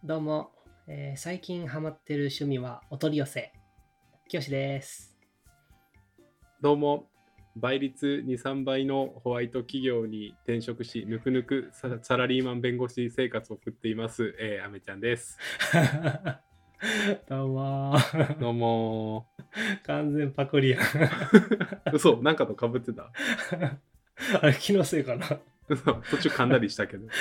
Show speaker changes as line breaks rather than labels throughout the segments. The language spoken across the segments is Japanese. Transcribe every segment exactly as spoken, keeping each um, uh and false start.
どうも、えー最近ハマってる趣味はお取り寄せ。きよしです。
どうも、倍率に、さんばいのホワイト企業に転職し、ぬくぬくササラリーマン弁護士生活を送っています、えー、アメちゃんです。
どうもー。
どうも
完全パクリやん。
ー。嘘、なんかと被ってた。
あれ、気のせいかな。
嘘、途中噛んだりしたけど。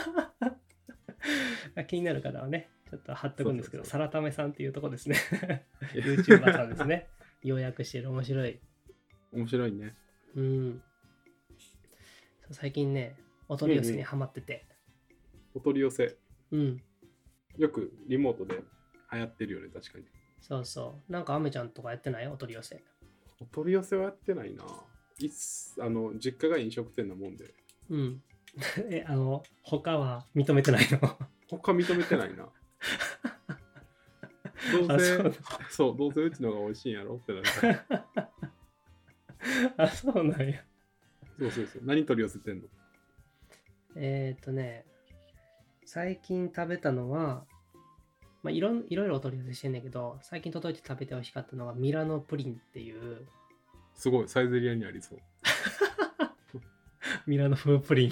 気になる方はね、ちょっと貼っとくんですけど、
そうそう
サラタメさんっていうとこですね。
いや
YouTuber さんですね。要約してる面白い。
面白いね。
うん。そう最近ね、お取り寄せにハマってて。
お取り寄せ。
うん。
よくリモートで流行ってるよね、確かに。
そうそう。なんかアメちゃんとかやってないお取り寄せ。
お取り寄せはやってないな。いっあの実家が飲食店なもんで。
うん。え、あの、他は認めてないの？
他認めてないな。どう
あ、
せ
そう
そう、どうせうちのが美味しいんやろってなるから。
あ、そうなんや。
そうそうそう。何取り寄せてんの？
えーっとね、最近食べたのは、まあ、いろんいろいろお取り寄せしてんねんけど、最近届いて食べて美味しかったのがミラノプリンっていう、
すごい、サイゼリアにありそう。
ミラノ風プリン。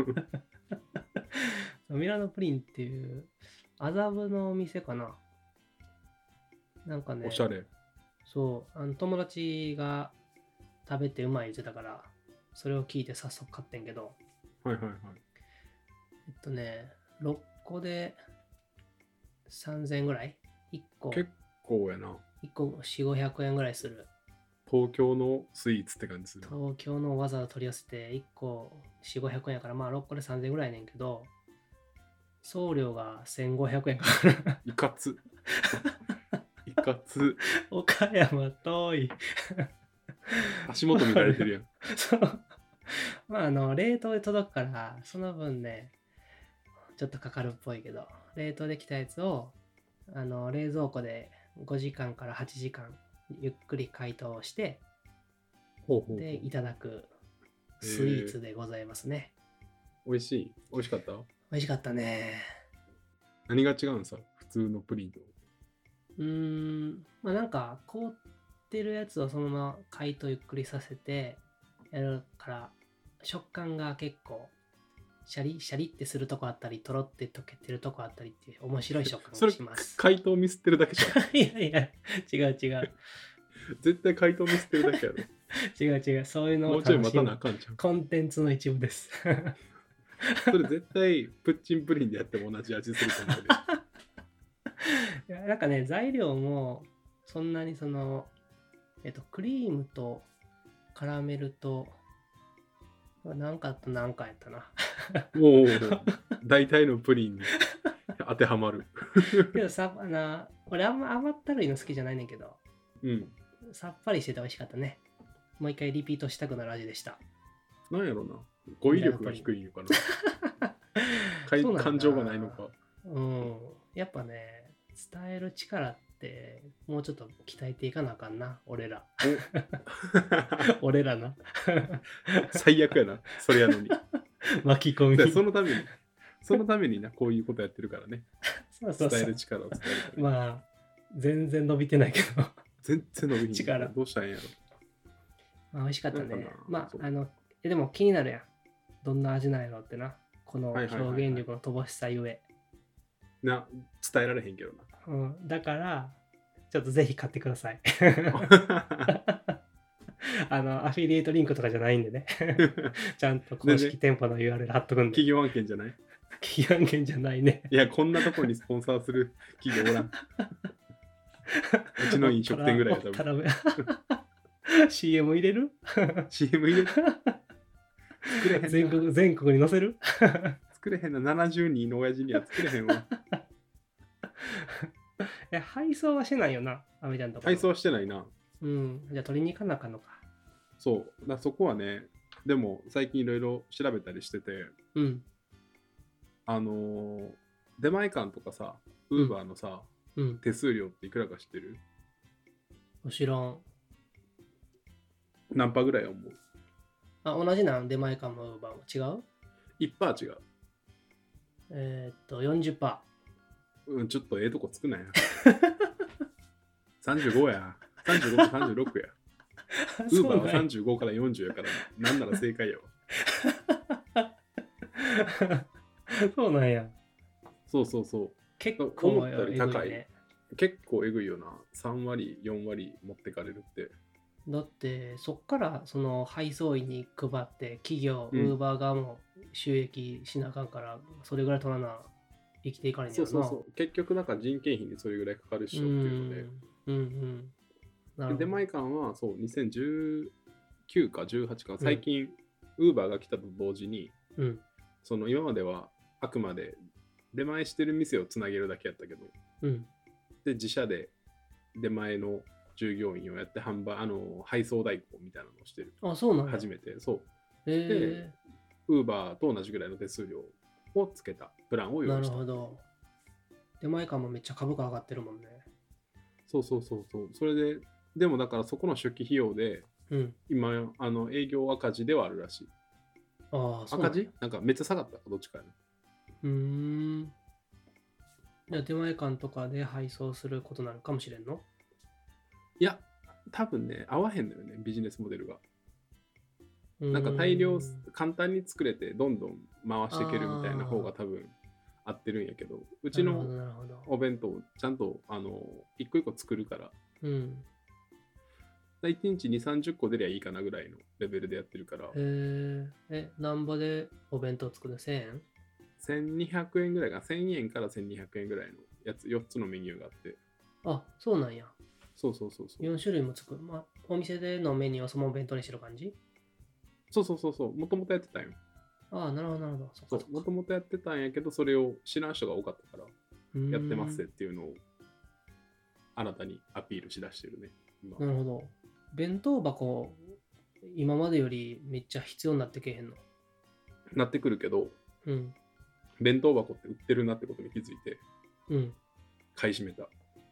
ミラノプリンっていう、麻布のお店かな。なんかね、
おしゃれ。
そう、あの友達が食べてうまい言ってたから、それを聞いて早速買ってんけど、
はいはいはい。
えっとね、ろっこでさんぜんえんぐらい ?いっ 個、
結構やな。
いっこよん、ごひゃくえんぐらいする。
東京のスイーツって感じする。
東京のわざわざ取り寄せていっこよん、ごひゃくえんやから、まあろっこでさんぜんえんぐらいねんけど、送料がせんごひゃくえんかかる。
いかつ。いかつ。
岡山遠い。
足元見られてるやん。
そう。まああの、冷凍で届くから、その分ね、ちょっとかかるっぽいけど、冷凍できたやつを、あの、冷蔵庫でごじかんからはちじかん、ゆっくり解凍して、
ほうほうほう。
で、いただくスイーツでございますね。
美味しい？美味しかった？
美味しかったね。
何が違うんさ、普通のプリンと。
うーん、まあなんか凍ってるやつをそのまま解凍ゆっくりさせてやるから食感が結構シャリシャリってするとこあったりとろって溶けてるとこあったりっていう面白い食
それ
感がします。
解凍ミスってるだけじゃん。
いやいや、違う違う。
絶対解凍ミスってるだけやろ。
違う違う。そういうのを
もうちょい待たなあ
楽しむ
かんじゃん。
コンテンツの一部です。
それ絶対プッチンプリンでやっても同じ味すると思うで。
いやなんかね、材料もそんなにその、えっと、クリームとカラメルと、なんかとなんかやったな。
おお、大体のプリンに当てはまる。
けどさ、あの、俺あんま甘ったるいの好きじゃないねんけど、
うん。
さっぱりしてて美味しかったね。もう一回リピートしたくなる味でした。
なんやろな。語彙力が低いのかな。かい
そうなんだ
感情がないのか。
うん。やっぱね、伝える力ってもうちょっと鍛えていかなあかんな、俺ら。俺らな。
最悪やな、それやのに。
巻き込み。
でそのために、そのためにな、こういうことやってるからね。
そうそうそう
伝える力を伝えるために。
まあ、全然伸びてないけど。
全然伸びひん。
力
どうしたらいいんやろ。
まあ、美味しかったね
なんかな。
まあ、
そう
あの、えでも気になるやん。どんな味なんやろってな。この
はい
表
はいはいはい
現力の乏しさゆえ。
な、伝えられへんけどな。
うん、だから、ちょっとぜひ買ってください。あの、アフィリエイトリンクとかじゃないんでね。ちゃんと公式店舗の ユーアールエル 貼っとくんで。
企業案件じゃない？
企業案件じゃないね。
いや、こんなところにスポンサーする企業おらん。うちの飲食店ぐらいや多分。
シーエム 入れる？
シーエム 入れる？作れへんな。
全国、全国に載せる？
作れへんな。ななじゅうにんの親父には作れへんわ。
え、配送はしてないよな、アメちゃんとこ。
配送してないな。
うん。じゃあ取りに行かなあかんのか。
そう。だそこはね、でも最近いろいろ調べたりしてて、
うん。
あのー、出前館とかさ、ウーバーのさ、
うん。
手数料っていくらか知ってる？
知らん。
何パーぐらい思う？
あ、同じなん出前館もウーバーも違う？
いちパーセント 違う。
えーっと、よんじゅっパーセント。
うん、ちょっとええとこつくなや。さんじゅうごや。さんじゅうごとさんじゅうろくや。ウーバーはさんじゅうごからよんじゅうやから、なんなら正解やわ。
そうなんや。
そうそうそう。
結
思
構
ったより高い。
えぐね。
結構えぐいよな。さん割、よん割持ってかれるって。
だってそっからその配送員に配って企業、ウ
うん
ーバー側も収益しなあかんからそれぐらい取らな生きていかれんねやろな。
そうそうそう。結局なんか人件費にそれぐらいかかるっしょっていうので。
うんうんうん。なるほど。
で出前館はそうにせんじゅうきゅうかじゅうはちか最近、ウーバーが来たと同時に、
うん。
その今まではあくまで出前してる店をつなげるだけやったけど、
うん。
で自社で出前の従業員をやって販売、あの配送代行みたいなのをしてる。
あ、そうなんや。
初めて。そう。
え
ウーバーと同じぐらいの手数料をつけたプランを
ー、な
用意した。
るほど。出前館もめっちゃ株価上がってるもんね。
そうそうそうそう。それで、でもだからそこの初期費用で、
うん。
今、あの営業赤字ではあるらしい。
ああ、そうなんや。
赤字なんかめっちゃ下がったかどっちかやな。
うーん。じゃあ出前館とかで配送することになるかもしれんの？
いや、多分ね、合わへんのよね、ビジネスモデルが。
うーん
なんか大量、簡単に作れて、どんどん回していけるみたいな方が多分合ってるんやけど、うちの
なるほど、なるほど。
お弁当、ちゃんとあの一個一個作るから、
うん。
いちにちに、さんじゅっこ出りゃいいかなぐらいのレベルでやってるから、
えー、え、なんぼでお弁当作る？ せん 円？
せんにひゃくえんぐらいが、せんえんからせんにひゃくえんぐらいのやつ、よっつのメニューがあって、
あ、そうなんや。
そうそうそうそう。
よん種類も作る。まあ、お店でのメニューをそのまま弁当にしてる感じ？
そうそうそうそう、もともとやってたんよ。
ああ、なるほど、なるほど。そっ
そう、
かそっか。
もともとやってたんやけど、それを知らん人が多かったから、
うーん
やってますっていうのを新たにアピールしだしてるね。今
なるほど。弁当箱、今までよりめっちゃ必要になってけえへんの？
なってくるけど、
うん。
弁当箱って売ってるなってことに気づいて、
うん。
買い占めた。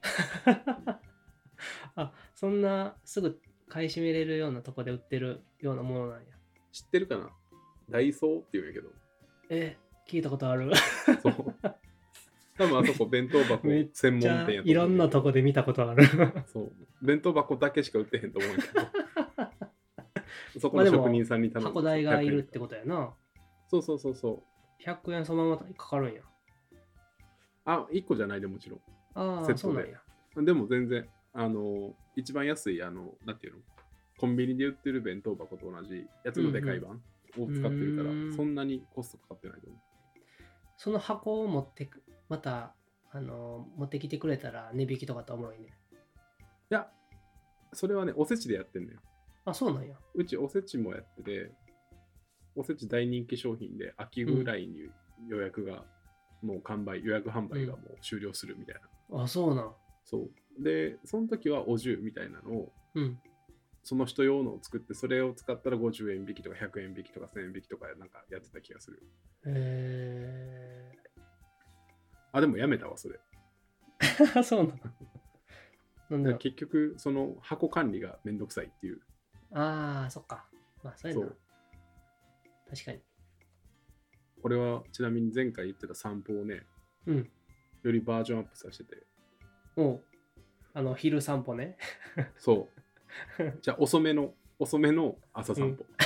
あ、そんなすぐ買い占めれるようなとこで売ってるようなものなんや。
知ってるかな？ダイソーって言うんやけど。
え、聞いたことある。
そう。多分あそこ弁当箱
めっ
専門
じゃ
店やと思う。
いろんなとこで見たことある。
そう。弁当箱だけしか売ってへんと思うんやけど。そこ
まあでも
の職人さんに頼んで
箱代がいるって
と。
ことやな。
そうそうそうそう。
ひゃくえんそのままかかるんや。
あ、いっこじゃないでもちろん。
ああ、
セットで
そうなんや。
でも全然、あの、一番安い、あの、なんていうの、コンビニで売ってる弁当箱と同じやつのでかい版を使ってるから、
うんうん
そんなにコストかかってないと思う。
その箱を持ってく、また、あの、持ってきてくれたら値引きとかっておもろいね。
いや、それはね、おせちでやってんのよ。
あ、そうなんや。
うちおせちもやってて、おせち大人気商品で秋ぐらいに予約が、もう完売、予約販売がもう終了するみたいな。
あ、そうなん。
そう。で、その時はお重みたいなのを、
うん。
その人用のを作って、それを使ったらごじゅうえん引きとかひゃくえん引きとかせんえん引きとかなんかやってた気がする。
へ
あ、でもやめたわ、それ。
ー。そうなん。なんだろう。
結局、その箱管理がめんどくさいっていう。
ああ、そっか。まあ、そうやな。
そう。
確かに。
これはちなみに前回言ってた散歩をね、
うん。
よりバージョンアップさせてて。
おう。あの、昼散歩ね。
そう。じゃあ遅めの、遅めの朝散歩。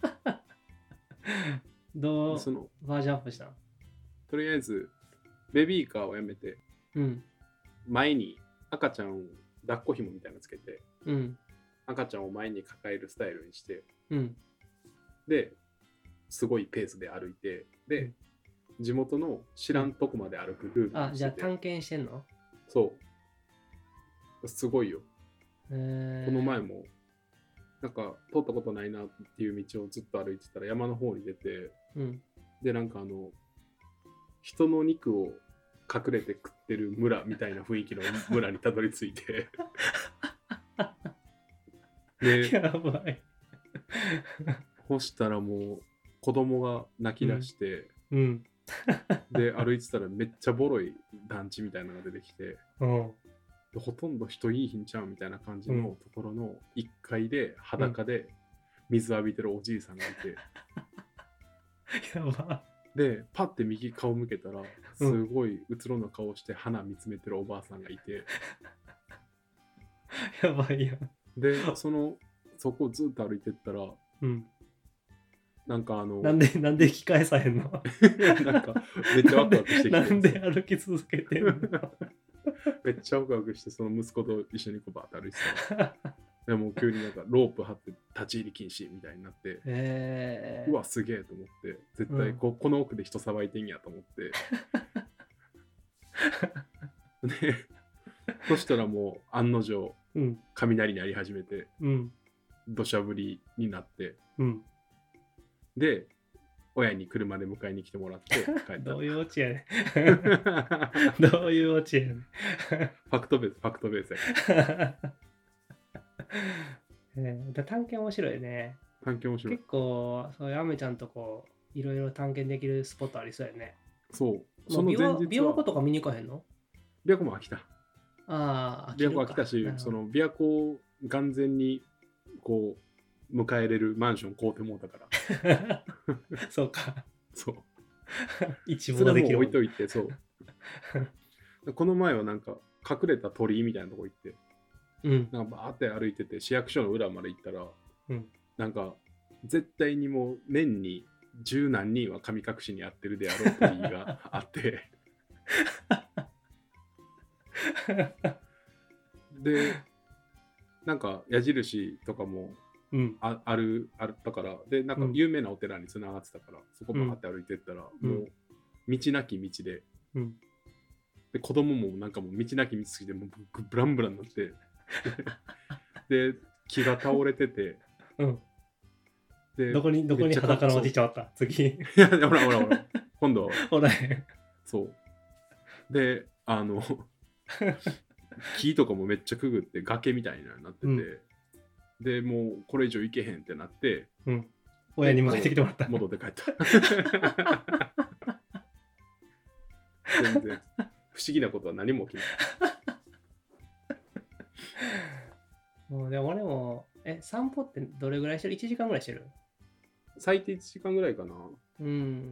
どう
その
バージョンアップしたん？
とりあえず、ベビーカーをやめて、
うん。
前に赤ちゃんを抱っこ紐みたいなのつけて、
うん。
赤ちゃんを前に抱えるスタイルにして、
うん。
で、すごいペースで歩いて、で、地元の知らんとこまで歩くルール
あ、
にしてて、
じゃあ探検してんの？
そう。すごいよ。
えー、
この前も、なんか通ったことないなっていう道をずっと歩いてたら山の方に出て、
うん。
で、なんかあの、人の肉を隠れて食ってる村みたいな雰囲気の村にたどり着いてで、
やばい。
干したらもう子供が泣き出して、
うん。
で、歩いてたらめっちゃボロい団地みたいなのが出てきて、
うん。
でほとんど人いいひんちゃうみたいな感じのところのいっかいで裸で水浴びてるおじいさんがいて、
やば。
で、パッて右顔向けたら、 すごいうつろな顔して花見つめてるおばあさんがいて、
やばいやん。
でそのそこをずっと歩いてったら、
うん。
なんかあの
なんで、なんで引き返さへんの？
なんかめっちゃワクワクしてきて、
なんで歩き続けてんの？
めっちゃワクワクして、その息子と一緒にこうバーって歩いてたらでも急になんかロープ張って立ち入り禁止みたいになって、
えー、
うわすげえと思って、絶対こ,、この奥で人さばいてんやと思ってでそしたらもう案の定、うん、雷になり始めて、うん、土砂降りになって、うん、で親に車で迎えに来てもらって帰った。
どういうオチやねんどういうオチやねんフ
ァクトベースファクトベースや
えー、だ探検面白いね。
探検面白い。
結構そういうアメちゃんとこういろいろ探検できるスポットありそうやね。
そう。その前日は
琵琶湖とか見に行かへんの？
琵琶湖も飽きた。
ああ、
琵琶湖飽きたし、その琵琶湖を完全にこう迎えれるマンション買うてもうたから
そうか。
そう
一望できる。
それも置いといて、そうこの前はなんか隠れた鳥居みたいなとこ行って、うん、なんかバーって歩いてて市役所の裏まで行ったら、うん、なんか絶対にもう年に十何人は神隠しにやってるであろう鳥居があってでなんか矢印とかも あ,、うん、あるあったから、でなんか有名なお寺につながってたから、うん、そこバーって歩いてったら、うん、もう道なき道で、うん、で子供もなんかもう道なき道すぎてもうブランブランになってで木が倒れてて、うん、
でどこにどこに裸のおじいちゃんあった次
いやほらほらほら今度は
ほら
そうであの木とかもめっちゃくぐって崖みたいになってて、うん、でもうこれ以上行けへんってなって、
うん、親に迎えてきてもらった。
戻って帰った全然不思議なことは何も起きない
もうでも俺もえ散歩ってどれぐらいしてる？いちじかんぐらいしてる？
最低いちじかんぐらいかな。
うん。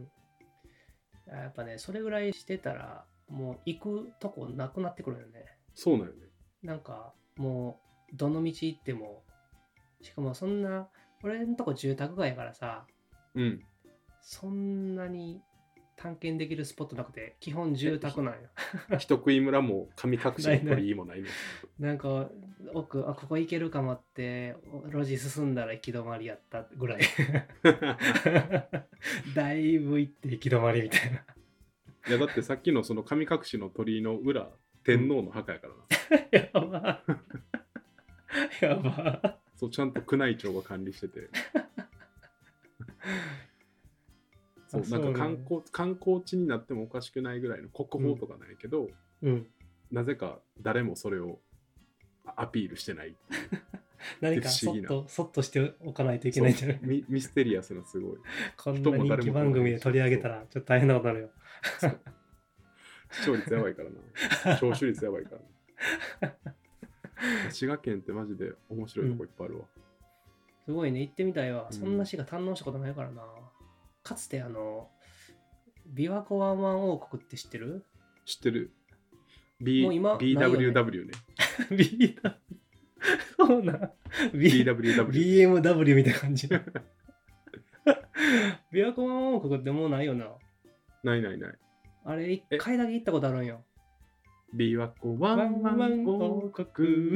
やっぱね、それぐらいしてたらもう行くとこなくなってくるよね。
そうなんよね。
なんかもうどの道行っても、しかもそんな俺のとこ住宅街やからさ、うん、そんなに探検できるスポットなくて基本住宅なんよ。
人食い村も神隠しの鳥居もないの。
なんか奥あここ行けるかもって路地進んだら行き止まりやったぐらいだいぶ行って行き止まりみたいな。
いやだってさっきのその神隠しの鳥居の裏天皇の墓やからな、うん、
やばやば
そうちゃんと宮内庁が管理しててそうなんか観光、ね、観光地になってもおかしくないぐらいの国宝とかないけど、うんうん、なぜか誰もそれをアピールしてないっていう
何かそっとそっとしておかないといけないんじゃない？
ミ, ミステリアスなすごい
こんな人気番組で取り上げたらちょっと大変なことになるよ。
視聴率やばいからな聴取率やばいからな滋賀県ってマジで面白いとこいっぱいあるわ、うん、
すごいね行ってみたいわ。そんな滋賀堪能したことないからな、うん、かつてあの琵琶湖ワンワン王国って知ってる？
知ってる。 B、もう今 ビーダブリューダブリュー ね。
B そうな
ビーダブリューダブリュー
ビーエムダブリュー みたいな感じ。琵琶湖ワンワン王国ってもうないよな。
ないないない。
あれ一回だけ行ったことあるんよ。
琵琶湖ワンワン王国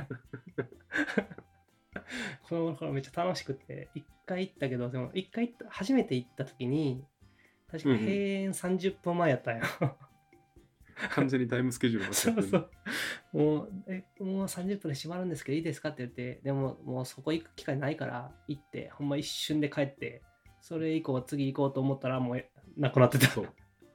この頃めっちゃ楽しくて一回行ったけど、でも一回行った初めて行った時に確か閉園さんじゅっぷんまえやったんよ、うんうん、
完全にタイムスケジュールが
そうそうもうえもうさんじゅっぷんで閉まるんですけどいいですかって言って、でももうそこ行く機会ないから行ってほんま一瞬で帰って、それ以降次行こうと思ったらもうなくなってた。そう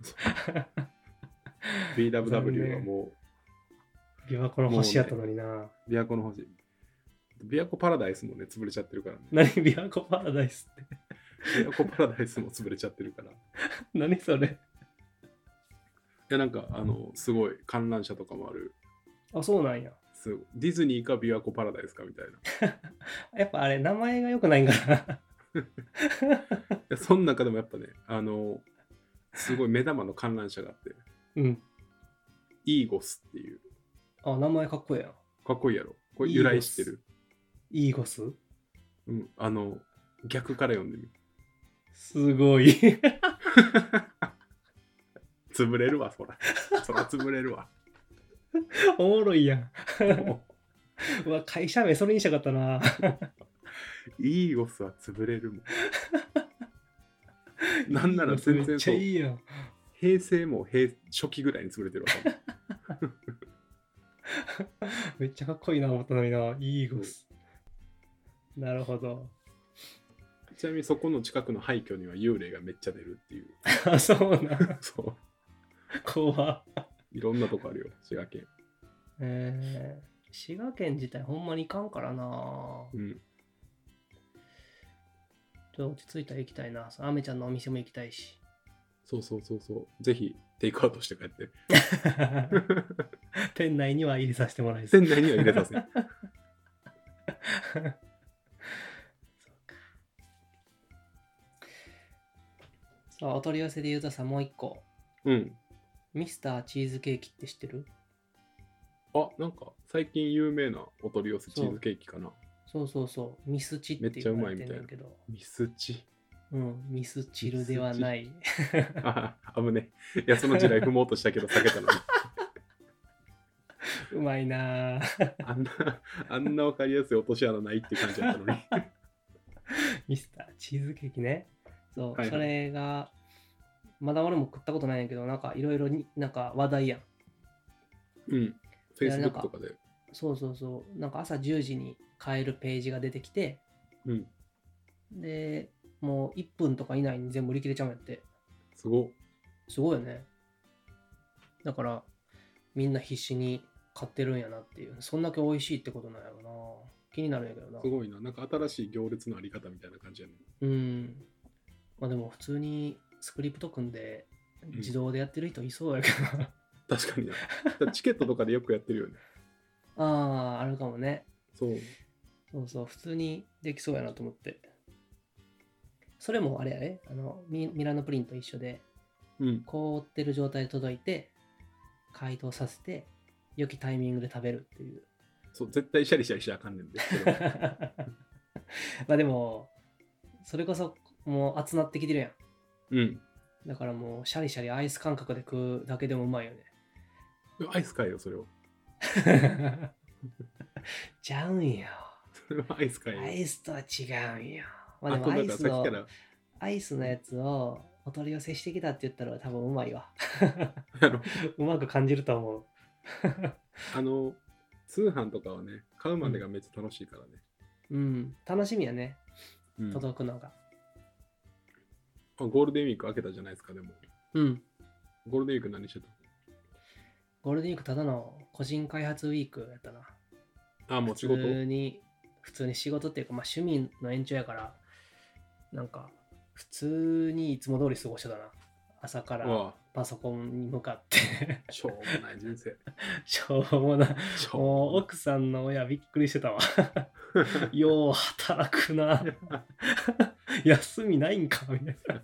ビーダブリューダブリュー はも
う琵琶湖の星やったのにな、
ね、琵琶湖の星琵琶湖パラダイスもね潰れちゃってるからね。
何琵琶湖パラダイスって
琵琶湖パラダイスも潰れちゃってるから
何それ。い
やなんかあのすごい観覧車とかもある。
あそうなんや。
すディズニーか琵琶湖パラダイスかみたいな
やっぱあれ名前が良くないんかな。
いやその中でもやっぱねあのすごい目玉の観覧車があって、
うん。
イーゴスっていう。
あ、名前かっこいいやん。
かっこいいやろ。これ由来知ってる？
イーゴス？
うん。あの、逆から読んでみる。
すごい。
潰れるわ、そら。そら潰れるわ。
おもろいやん。うわ、会社名それにしたかったな。
イーゴスは潰れるもん。なんなら全然そう。めっちゃいいやん。平成も平初期ぐらいに潰れてるわ。
めっちゃかっこいいな思ったのにな、イーゴス。なるほど。
ちなみにそこの近くの廃墟には幽霊がめっちゃ出るっていう。
あ、そうな。
そう。
怖
いろんなとこあるよ、滋賀県。
えー、滋賀県自体ほんまにいかんからな。うん。ちょっと落ち着いたら行きたいな。アメちゃんのお店も行きたいし。
そうそうそうそう。ぜひテイクアウトして帰って。
店内には入れさせてもらえ
ず。店内には入れさせて。
さあ、お取り寄せで言うとさ、もう一個。
うん。
ミスターチーズケーキって知ってる？
あ、なんか最近有名なお取り寄せチーズケーキかな。
そうそうそう。ミスチって言われてんねんけど。
ミスチ？
うん、ミスチルではない。
あ、危ね。いや、その時代踏もうとしたけど避けたのに。
うまいなぁ。
あんな、あんな分かりやすい落とし穴ないって感じだったのに。
ミスターチーズケーキね。そう、はいはい、それが、まだ俺も食ったことないんやけど、なんかいろいろなんか話題やん。
うん。Facebook とかで。
そうそうそう。なんか朝じゅうじに買えるページが出てきて、
うん。
で、もういっぷんとか以内に全部売り切れちゃうんやって。
すご
すごいよね。だから、みんな必死に買ってるんやなっていう。そんだけ美味しいってことなんやろな。気になるんやけどな。
すごいな。なんか新しい行列のあり方みたいな感じやね。
うん。まあでも普通にスクリプト組んで自動でやってる人いそうやけどな、
うん、確かにな。チケットとかでよくやってるよね。
ああ、あるかもね。
そう。
そうそう、普通にできそうやなと思って。それもあれやね、あの ミ, ミラノプリンと一緒で、
うん、
凍ってる状態で届いて、解凍させて、良きタイミングで食べるっていう。
そう、絶対シャリシャリしちゃあかんねんですけど。
まあでも、それこそもう熱なってきてるやん。
うん。
だからもうシャリシャリアイス感覚で食うだけでもうまいよね。
アイスかいよ、それを。
ちゃうんよ。
それはアイスかいよ。
アイスとは違うんよ。まあでもアイスの、アイスのやつをお取り寄せしてきたって言ったら多分うまいわ。うまく感じると思う。
あの、通販とかはね、買うまでがめっちゃ楽しいからね。
うん、うん、楽しみやね。届くのが。
あ、ゴールデンウィーク開けたじゃないですか、でも。
うん。
ゴールデンウィーク何してた？
ゴールデンウィークただの個人開発ウィークやったな。
あ、もう仕事？
普通に、普通に仕事っていうか、まあ趣味の延長やから、なんか、普通にいつも通り過ごしてたな。朝からパソコンに向かって
しょうもない人生。
しょうもない。もう奥さんの親びっくりしてたわ。よう働くな。休みないんかみたいな。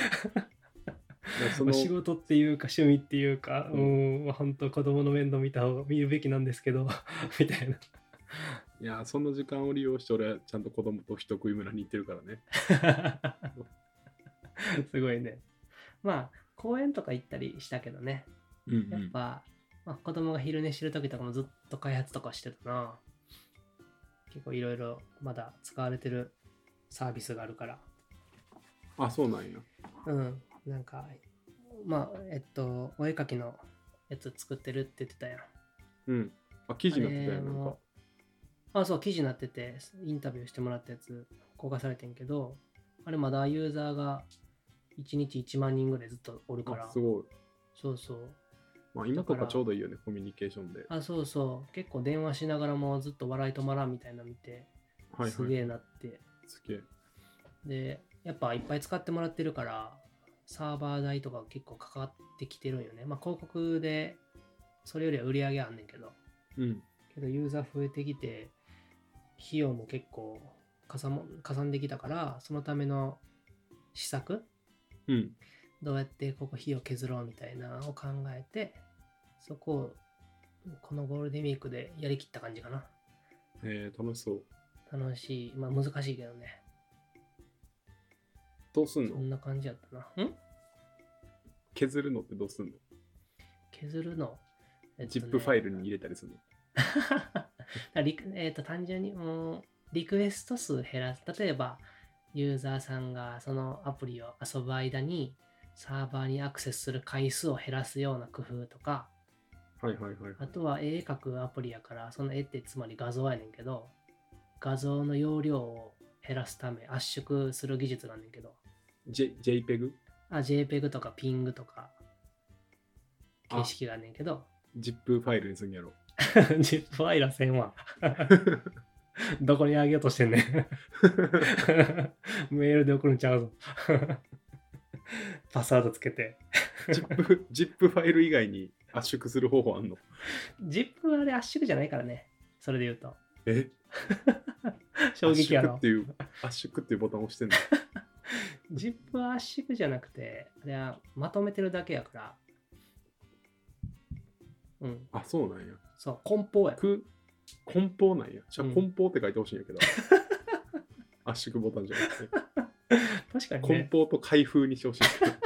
その仕事っていうか趣味っていうか、うん、ん本当子供の面倒見た方が見るべきなんですけどみたいな。
いや、その時間を利用して俺はちゃんと子供と人食い村に行ってるからね。
すごいね。まあ公園とか行ったりしたけどね。
うんうん、
やっぱ、まあ、子供が昼寝してる時とかもずっと開発とかしてたな。結構いろいろまだ使われてるサービスがあるから。
あ、そうなんや。
うん。なんか、まあ、えっと、お絵描きのやつ作ってるって言ってたやん。
うん。あ、記事になってたやん、なんか。
あ、そう、記事になってて、インタビューしてもらったやつ公開されてんけど、あれまだユーザーがいちにちいちまんにんぐらいずっとおるから。
すごい。
そうそう。
まあ今とかちょうどいいよね、コミュニケーションで。
あ、そうそう。結構電話しながらもずっと笑い止まらんみたいなの見て、はいはい、すげえなって。
すげえ。
で、やっぱいっぱい使ってもらってるから、サーバー代とか結構かかってきてるんよね。まあ広告で、それよりは売り上げあんねんけど。
うん。
けどユーザー増えてきて、費用も結構かさもかさんできたから、そのための施策、
うん、
どうやってここ火を削ろうみたいなのを考えて、そこをこのゴールデンウィークでやりきった感じかな。
えー、楽しそう。
楽しい。まあ難しいけどね。
どうすんの？
そんな感じやったな。ん
削るのってどうすんの？
削るの。
えっとね、ジップファイルに入れたりするの？
えっと、単純にもうリクエスト数減らす。例えば、ユーザーさんがそのアプリを遊ぶ間にサーバーにアクセスする回数を減らすような工夫とか、
はいはいはい、はい。
あとは絵描くアプリやから、その絵ってつまり画像やねんけど、画像の容量を減らすため圧縮する技術なんだけど。
J、JPEG？
あ、JPEG とか ピング とか形式があんねんけど。
ジップ ファイルにするんやろ。
ジップファイルはせんわ。どこにあげようとしてんねん。メールで送るんちゃうぞ。パスワードつけて。
ジップ、ジップファイル以外に圧縮する方法あんの？
ジップ はあれ圧縮じゃないからね。それで言うと。
え
衝撃やろ。
圧縮っていう、圧縮っていうボタンを押してんの？
ジップ は圧縮じゃなくて、あれはまとめてるだけやから。うん。
あ、そうなんや。
そう、梱包や。
く梱包なんや。じゃあ梱包って書いてほしいんやけど。うん、圧縮ボタンじゃなくて。
確かに
ね。梱包と開封にしてほしいけど。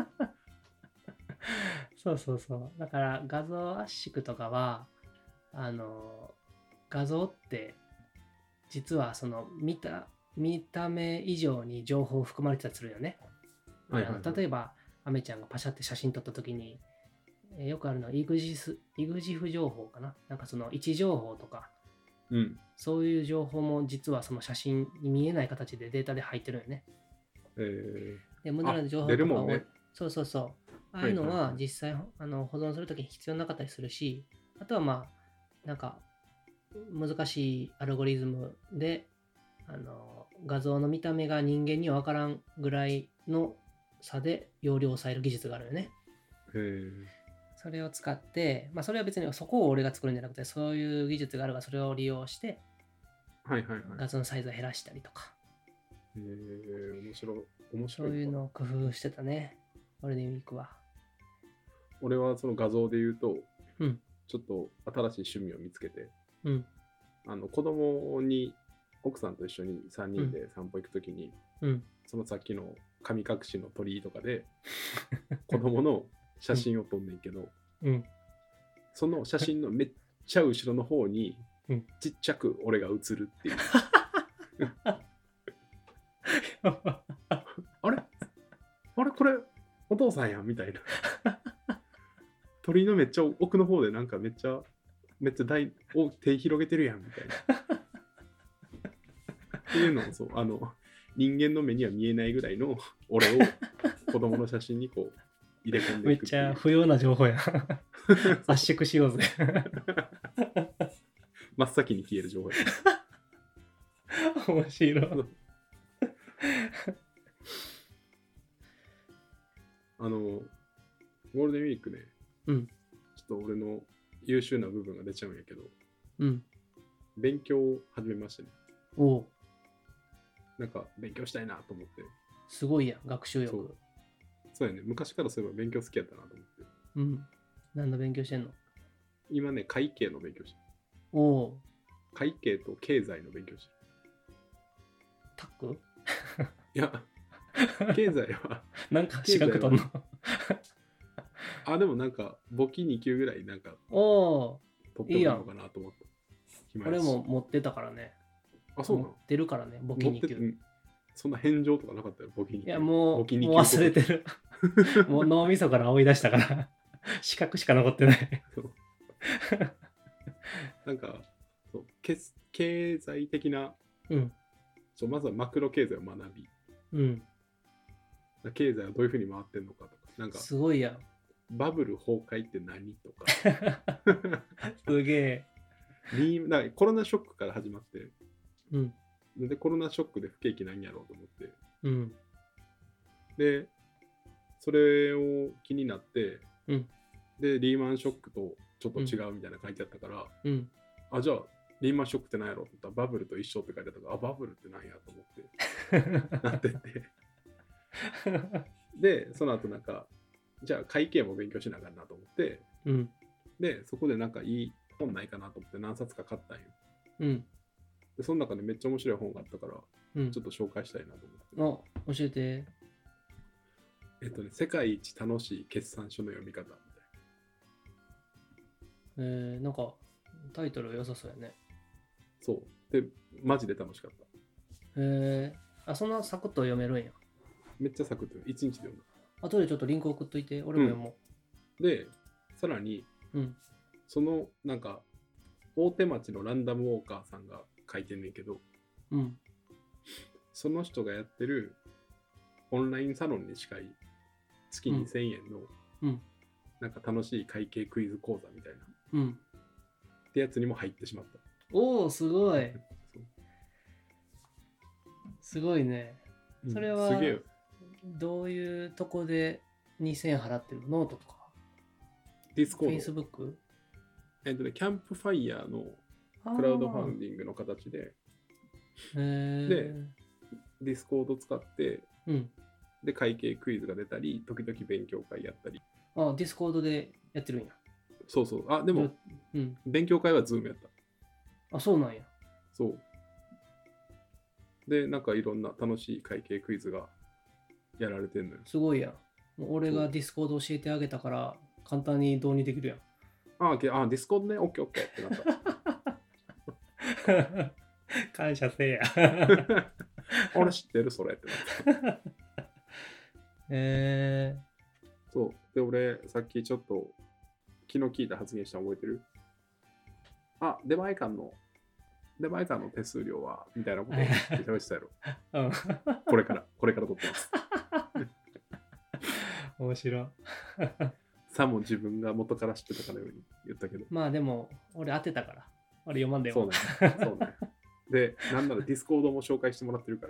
そうそうそう。だから画像圧縮とかは、あの、画像って実はその見た、見た目以上に情報含まれてたりするよね。はいはいはい、例えば、アメちゃんがパシャって写真撮ったときに、えー、よくあるのはイグジス、イグジフ情報かな。なんかその位置情報とか、
うん、
そういう情報も実はその写真に見えない形でデータで入ってるよね。
えー、
で、無駄な情報とかを、ね、そうそうそう。ああいうのは実際、はいはいはい、あの保存するときに必要なかったりするし、あとはまあ、なんか難しいアルゴリズムで、あの画像の見た目が人間には分からんぐらいの差で容量を抑える技術があるよね。
へー。
それを使って、まあそれは別にそこを俺が作るんじゃなくて、そういう技術があるからそれを利用して、
はいはいはい、
画像のサイズを減らしたりとか。
へー、面白い。面白い。
そういうのを工夫してたね、ゴールデンウィークは。
俺はその画像で言うと、
うん、
ちょっと新しい趣味を見つけて、
うん、
あの子供に奥さんと一緒にさんにんで散歩行くときに、
うん、
そのさっきの神隠しの鳥居とかで子供の写真を撮んねんけど、
うん、そ
の写真のめっちゃ後ろの方にちっちゃく俺が写るっていうあれあれこれお父さんやんみたいな鳥居のめっちゃ奥の方でなんかめっちゃめっちゃ大お手広げてるやんみたいなっていうのをそうあの人間の目には見えないぐらいの俺を子供の写真にこう入れ込んでいく。
めっちゃ不要な情報や圧縮しようぜ
真っ先に消える情報や
面白い
あのゴールデンウィークね、
うん、
ちょっと俺の優秀な部分が出ちゃうんやけど、
うん、
勉強を始めましたね。
おう、
なんか勉強したいなと思って。
すごいやん、学習欲。
そうそうやね、昔からそういえば勉強好きやったなと思って。
うん。何の勉強してんの？
今ね、会計の勉強してる。
おお。
会計と経済の勉強してる。
タック？
いや、経済は。
なんか資格取んの？
あ、でもなんか簿記に級ぐらいなんか
お
取ってもいいのかなと思った。
俺も持ってたからね。
あ、そうなの？
持ってるからね、簿記に級。うん、
そんな返上とかなかったよ、簿記に級。
いや、もう、もう忘れてる。もう脳みそから追い出したから、資格しか残ってない。
そうなんかそう、経済的な、
うん、
そうまずはマクロ経済を学び、
うん、
経済はどういうふうに回ってんのかとか、なんか
すごいやん。
バブル崩壊って何とか
すげえ。
なんかコロナショックから始まって、
うん、
でコロナショックで不景気なんやろうと思って、
うん、
でそれを気になって、
うん、
でリーマンショックとちょっと違うみたいな書いてあったから、
うん、
あじゃあリーマンショックって何やろうって言ったらバブルと一緒って書いてあったから、あバブルって何やと思ってなってってで、その後なんか、じゃあ会計も勉強しなあかんなと思って、
うん。
で、そこでなんかいい本ないかなと思って何冊か買ったんよ。
うん。
で、その中でめっちゃ面白い本があったから、
うん、
ちょっと紹介したいなと思って。
あ、教えて。
えっとね、世界一楽しい決算書の読み方みたい
な。えー、なんかタイトル良さそうやね。
そう。で、マジで楽しかった。
えー、あ、そんなサクッと読めるんや。
めっちゃサクッと一日で読んだ。
後でちょっとリンク送っといて、俺も読も
う。ん、で、さらに、
うん、
そのなんか、大手町のランダムウォーカーさんが書いてんねんけど、
うん、
その人がやってるオンラインサロンに近い月にせんえんの、
うん、
なんか楽しい会計クイズ講座みたいな、
うん、
ってやつにも入ってしまった。
おお、すごい。すごいね。それは、どういうとこでにせんえん払ってるの？ノートとか
ディスコード、
フェイスブック？
えっとね、キャンプファイヤーのクラウドファンディングの形で、で、ディスコード使って、
うん、
で、会計クイズが出たり、時々勉強会やったり。
あ、ディスコードでやってるんや。
そうそう。あ、でも、
うん、
勉強会はズームやった。
あ、そうなんや。
そう。で、なんかいろんな楽しい会計クイズがやられてんのよ。
すごいやん。俺がディスコード教えてあげたから、簡単に導入できるやん。
ああ、ディスコードね、オッケーオッケーってな
った。感謝せえや。
俺知ってるそれってなった。
え
ー、そう。で、俺、さっきちょっと、昨日聞いた発言したの覚えてる？あ、出前館の、出前館の手数料は、みたいなことを喋ってたやろ。うん、これから、これから撮ってます。
面白い。
さも自分が元から知ってたかのように言ったけど。
まあでも、俺当てたから。俺読まんでよ。
そうね。そうね。で、なんならディスコードも紹介してもらってるから。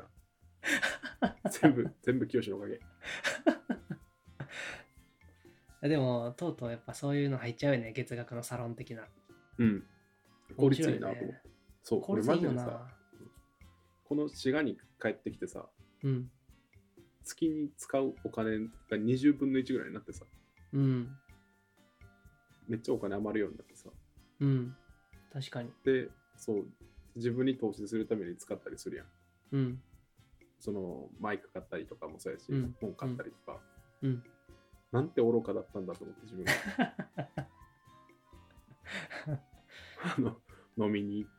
全部、全部清のおかげ。
でも、とうとうやっぱそういうの入っちゃうよね。月額のサロン的な。
うん。効率いいなと思って。ね、そう、
効率いいよな。
マジでさ、この滋賀に帰ってきてさ、
うん、
月に使うお金がにじゅうぶんのいちぐらいになってさ、
うん、
めっちゃお金余るようになってさ、
うん、確かに。
で、そう、自分に投資するために使ったりするやん。
うん、
そのマイク買ったりとかもそうやし、
うん、
本買ったりとか、
うん、
なんて愚かだったんだと思って自分があの飲みに行って、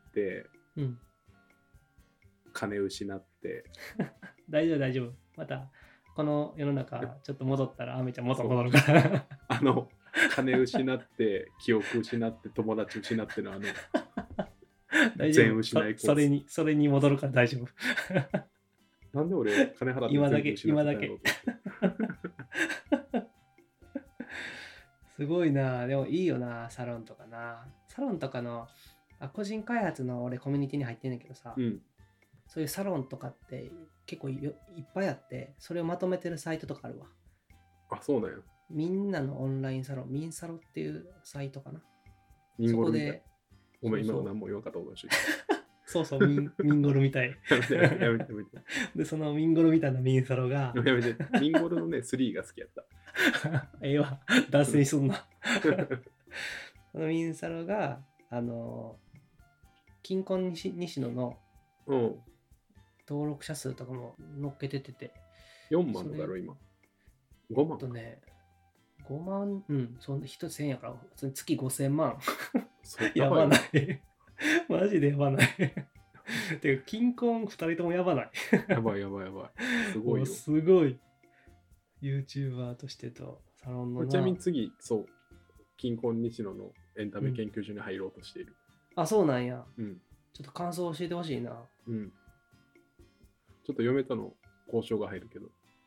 うん、
金失って
大丈夫大丈夫、またこの世の中ちょっと戻ったらアメちゃん元戻るから
あの金失って記憶失って友達失ってのあの
大丈夫、全失い そ, それにそれに戻るから大丈夫
なんで俺金払って
今だけ今だけすごいな。でもいいよな、サロンとかな。サロンとかのあ個人開発の俺コミュニティに入ってんねんけどさ、うん、そういうサロンとかって結構 い, いっぱいあって、それをまとめてるサイトとかあるわ。
あ、そうなんや。
みんなのオンラインサロン、ミンサロっていうサイトかな。
ミンゴルみたい。ごめん、今の何も言わんかったことだし。
そうそう、ミンミンゴルみたい。やめて、やめて、やめて。で、そのミンゴルみたいなミンサロが。
やめて、ミンゴルのね、スリーが好きやった。
ええわ、脱線すんな。そのミンサロが、あの、金婚西野の登録者数とかも載っけててて。
よんまんだろ、今。ごまん。
とね、ごまん、うん、そんな一つせんやから、普通に月ごせんまん。やばない。マジでやばない。てか、金婚ふたりともやばない。
やばいやばいやばい。すごいよ。
すごい。YouTuber としてとサロンのな。
ちなみに次、そう、金婚西野のエンタメ研究所に入ろうとしている。
うん、あ、そうなんや。
うん。
ちょっと感想教えてほしいな。
うん。ちょっと嫁との交渉が入るけど。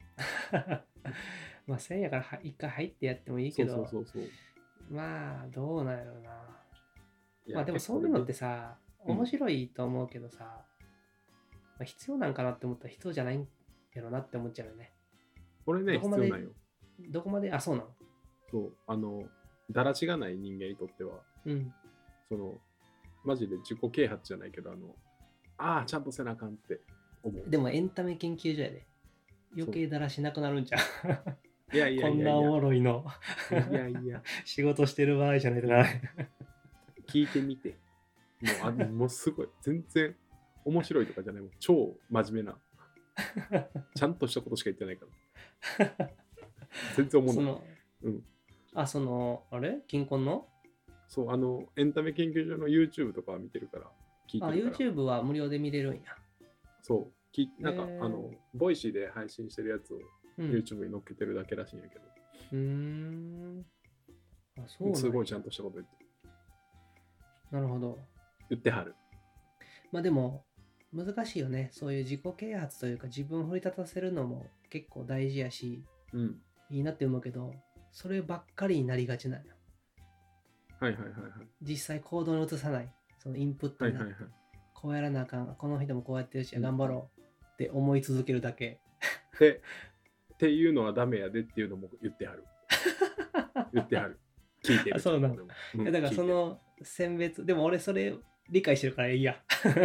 まあせんやから一回入ってやってもいいけど。
そうそうそうそう。
まあどうなんやろうな。まあでもそういうのってさ、面白いと思うけどさ、まあ、必要なんかなって思ったら必要じゃないんやろなって思っちゃうよね。
俺ね、必要ないよ。
どこまで、あ、そうなの？
そう、あの、だらしがない人間にとっては、
うん、
その、マジで自己啓発じゃないけど、あの、ああ、ちゃんとせなあかんって思う。
でもエンタメ研究所やで。 余計だらしなくなるんじゃん。
いやいやいやいや
こんなおもろいの
いやいや
仕事してる場合じゃないとな。
聞いてみて。もうあもうすごい全然面白いとかじゃないもん超真面目なちゃんとしたことしか言ってないから全然思わない。
その、
うん、
あ、その、あれ金婚の
そう、あの、エンタメ研究所の YouTube とかは見てるから、聞いてるから。
あ、YouTube は無料で見れるんや。
そう、きなんか、
へー
あの、ボイシーで配信してるやつを
うん。
YouTube に載っけてるだけらしいんやけど、
うーん。あ、そうなんや
すごいちゃんとしたこと言って
なるほど。
言ってはる。
まあでも、難しいよね。そういう自己啓発というか、自分を奮い立たせるのも結構大事やし、
うん。
いいなって思うけど、そればっかりになりがちなんよ。
はいはいはいはい。
実際行動に移さない。そのインプットになって、
はいはいはい。
こうやらなあかん。この人もこうやってるし、
うん
頑張ろうって思い続けるだけ。
で、っていうのはダメやでっていうのも言ってはる。言ってはる。聞いてる。
あそうなの
ちゃんとでも
いやだからそ、の選別、でも俺それ理解してるからいいや。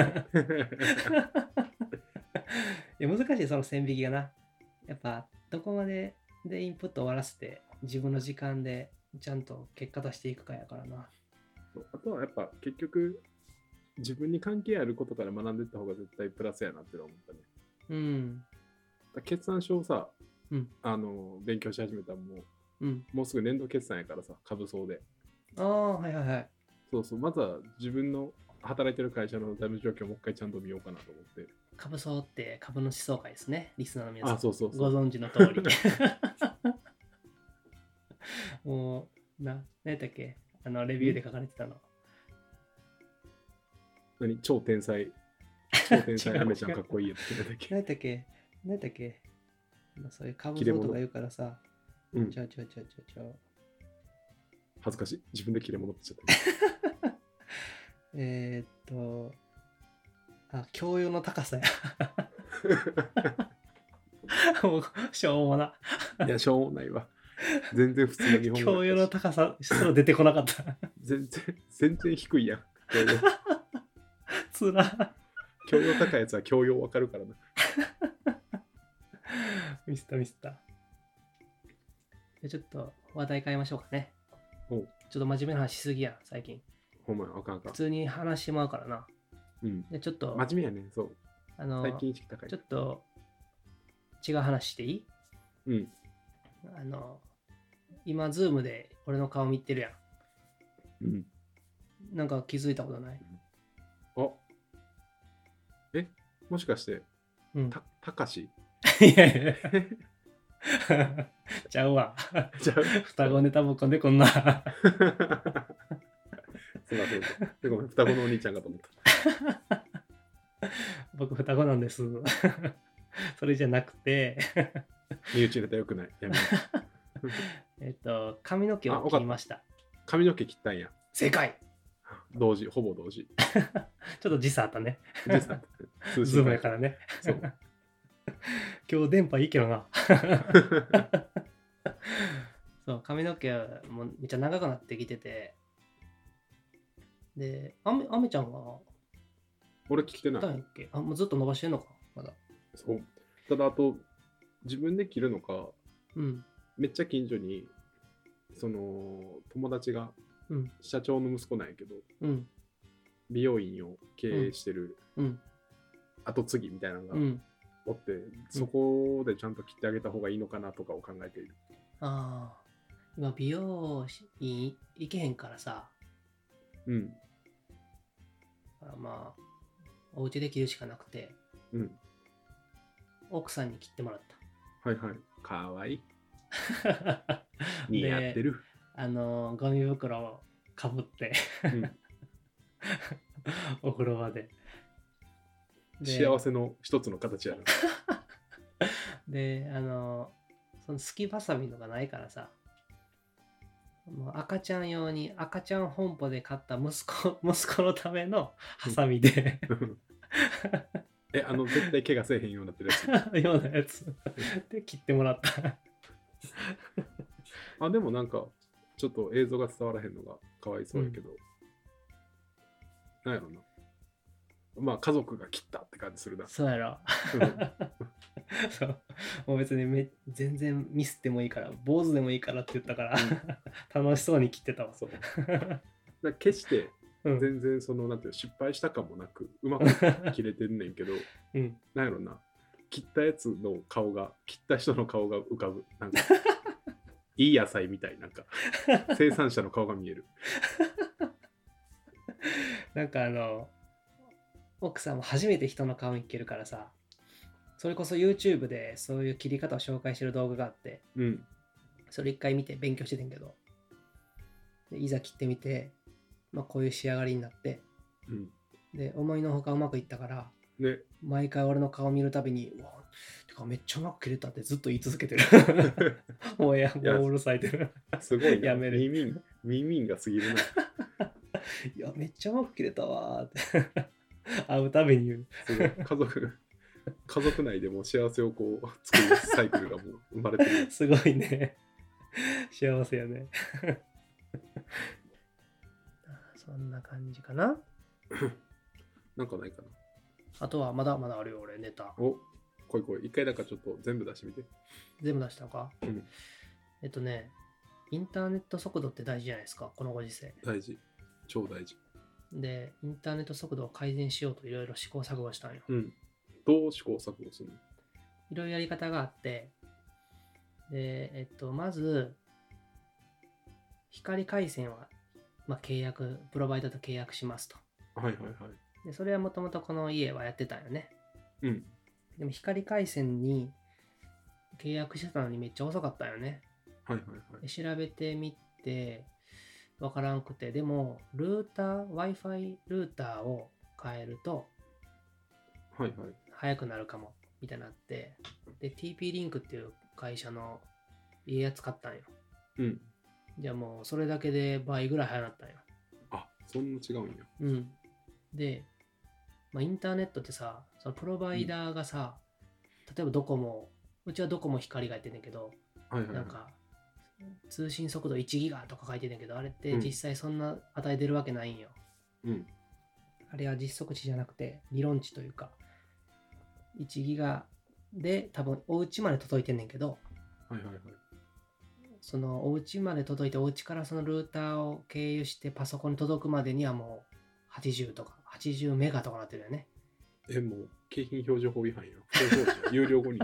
いや難しいその線引きがな。やっぱどこまででインプット終わらせて自分の時間でちゃんと結果出していくかやからな。
そうあとはやっぱ結局自分に関係あることから学んでいった方が絶対プラスやなって思ったね。
うん。
だ決算書をさ、
うん
あの勉強し始めたらもう
うん。
もうすぐ年度決算やからさ、株層で。
ああ、はいはいはい。
そうそう、まずは自分の働いてる会社の財務状況をもう一回ちゃんと見ようかなと思って。
株層って株主総会ですね。リスナーの皆さん。
あ、そうそうそう。
ご存知の通り。もう、な、何やったっけあの、レビューで書かれてたの。
何超天才。超天才
違う
アメちゃんかっこいいやつだっけ
何やったっけ何やったっけまあそういう株
切れ者
層とか言うからさ。
うん
ちょちょちょちょちょ。
恥ずかしい。自分で切れ物って言っちゃった。
えーっと、あ、教養の高さや。もう、しょうもな。
いや、しょうもないわ。全然普通の日本語
教養の
だったし。
高さすら出てこなかった。
全然、全然低いやん。教養
つら。
教養高いやつは教養わかるからな。
ミスったミスった。じゃあちょっと話題変えましょうかね。
おう
ちょっと真面目な話しすぎやん、最近。
ほんまや、あかんあかん
普。通に話してまうからな。
うん。
で、ちょっと、
真面目やねん、そう。
あの、
最近意識高い
ちょ。っと違う話していい
うん。
あの、今、ズームで俺の顔見てるやん。
うん。
なんか気づいたことない
あえもしかして、
うん。
た、たかし
いやいやちゃうわ。
じゃあ、
双子ネタぶっこんでこんな。
すいません。でごめん、双子のお兄ちゃんかと思った。
僕双子なんです。それじゃなくて、
身内ネタよくない。やめよう
えっと、髪の毛を
あわかった
切りました。
髪の毛切ったんや。
正解
同時、ほぼ同時。
ちょっと時差あったね。
でさ通
ズームや
会
からね。
そう
今日電波いいけどな。そう、髪の毛もめっちゃ長くなってきてて。で、あめ、あめちゃんが
俺聞いてない。
切ったんやっけあ、もうずっと伸ばしてんのかまだ。
そう。ただ、あと、自分で切るのか、
うん。
めっちゃ近所に、その、友達が
うん。
社長の息子なんやけど、
うん。
美容院を経営してる
うん。
後継ぎみたいなのが
うん。
おって、そこでちゃんと切ってあげた方がいいのかなとかを考えている。
ああ。今、美容院行けへんからさ。
うん。
だからまあ、お家で切るしかなくて、
うん。
奥さんに切ってもらっ
はいはい。かわいい。
た。
似合ってる。
あの、ゴミ袋をかぶって、
うん
お風呂場で。で
幸せの一つの形やな。
で、あの、そのすきばさみのがないからさ、もう赤ちゃん用に赤ちゃん本舗で買った息子息子のためのハサミで
え、あの、絶対怪我せえへんようになってるやつ。
ようなやつで切ってもらった
あ、でもなんか、ちょっと映像が伝わらへんのがかわいそうやけど。なんやろな。 まあ家族が切ったって感じするな。
そうやろ。そう。もう別にめ全然ミスってもいいから、坊主でもいいからって言ったから、うん、楽しそうに切ってたわ。
そうだ決して全然その、うん、なんていう失敗したかもなくうまく切れてんねんけど、うん、なんやろな、切ったやつの顔が切った人の顔が浮かぶ、なんかいい野菜みたい、なんか生産者の顔が見える。
なんかあの奥さんも初めて人の顔に切るからさ、それこそ YouTube でそういう切り方を紹介してる動画があって、うん、それ一回見て勉強しててんけど、でいざ切ってみて、まあ、こういう仕上がりになって、うん、で思いのほかうまくいったから、ね、毎回俺の顔見るたびにうわてかめっちゃうまく切れたってずっと言い続けてる。もうやもううるさいってる。
すごいな。やめる。耳耳が過ぎるな。
いやめっちゃうまく切れたわって会うたびに言う。
すごい家族家族内でも幸せをこう作るサイクルがもう生まれてる。
すごいね。幸せやね。そんな感じかな。
なんかないかな。
あとはまだまだあるよ俺ネタ。
お、こいこい。一回だからちょっと全部出してみて。
全部出したのか。
うん。
えっとね、インターネット速度って大事じゃないですか、このご時世。
大事。超大事。
で、インターネット速度を改善しようといろいろ試行錯誤したんよ。
うん。どう試行錯誤するの？
いろいろやり方があって、で、えっと、まず、光回線は、まあ、契約、プロバイダーと契約しますと。
はいはいはい。
で、それはもともとこの家はやってたんよね。
うん。
でも光回線に契約してたのにめっちゃ遅かったよね。
はいはいはい。
で調べてみて、わからんくて、でも、ルーター、Wi-Fi ルーターを変えると、
はいはい。
早くなるかも、みたいになって、で、ティーピー リンクっていう会社の家や使ったんよ。
うん。
じゃあもう、それだけで倍ぐらい早なったんよ。
あ、そんな違うんや。
うん。で、まあ、インターネットってさ、そのプロバイダーがさ、うん、例えばドコモ、うちはドコモ光がやってんねんけど、
はいはいはい、
なんか、通信速度いちギガとか書いてんねんけど、あれって実際そんな値出るわけないんよ。
うん。
あれは実測値じゃなくて、理論値というか、いちギガで多分お家まで届いてんねんけど、
はいはいはい。
そのお家まで届いて、お家からそのルーターを経由してパソコンに届くまでにはもうはちじゅうとか、はちじゅうメガとかなってるよね。
え、もう景品表示法違反や。不正表示有料後にや。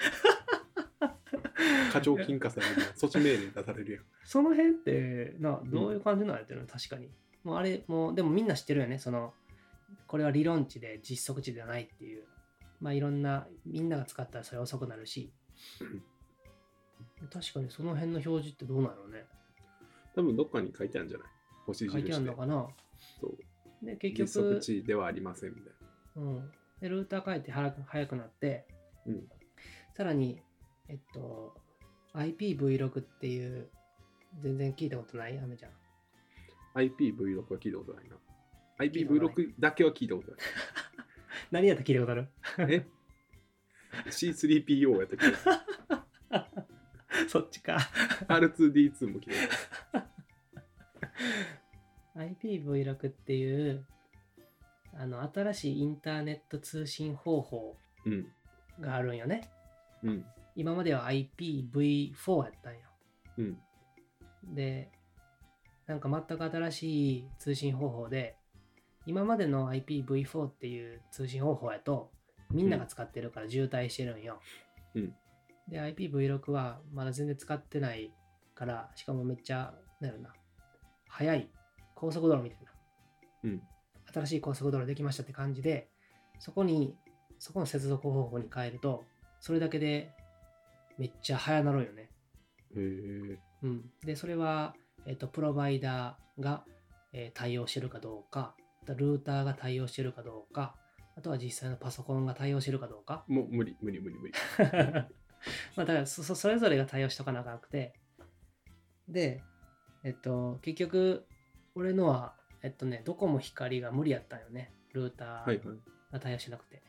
課徴金課されるやん。措置命令出されるやん。
その辺ってな、どういう感じなんやってるの、うん、確かに。もうあれ、もう、でもみんな知ってるよね。その、これは理論値で実測値ではないっていう。まあいろんな、みんなが使ったらそれ遅くなるし。確かにその辺の表示ってどうなのね。
多分どっかに書いてあるんじゃない？星印で。
書いてあるのかな。
そう。
で、結局。
実測値ではありませんみたい
な。うん。で、ルーター変えて早くなって、うん、さらに、えっと、アイピーブイろく っていう、全然聞いたことない？アメちゃん。
アイピーブイろく は聞いたことないな。アイピーブイろく だけは聞いたことない。
何やったら聞いたことある？
え シースリーピーオー やったっけ？
そっちか。
アールツーディーツー も聞いたこと
ない。アイピーブイろく っていう、あの、新しいインターネット通信方法があるんよね。
うん。
今までは アイピーブイフォー やったんよ。
うん。
で、なんか全く新しい通信方法で、今までの アイピーブイフォー っていう通信方法やと、みんなが使ってるから渋滞してるんよ。
うん。で、
アイピーブイろく はまだ全然使ってないから、しかもめっちゃ、なんやろな、速い高速道路みたいな。
うん。
新しい高速道路できましたって感じで、そこに、そこの接続方法に変えると、それだけでめっちゃ速なるよね。
へえ。
うん。で、それは、えっと、プロバイダーが、えー、対応してるかどうか、ルーターが対応してるかどうか、あとは実際のパソコンが対応してるかどうか。
もう無理、無理、無理、無理。
まあだからそ、それぞれが対応しとかなきゃなくて、で、えっと、結局、俺のは、えっとね、ドコモ光が無理やったんよね。ルーターが対応しなくて。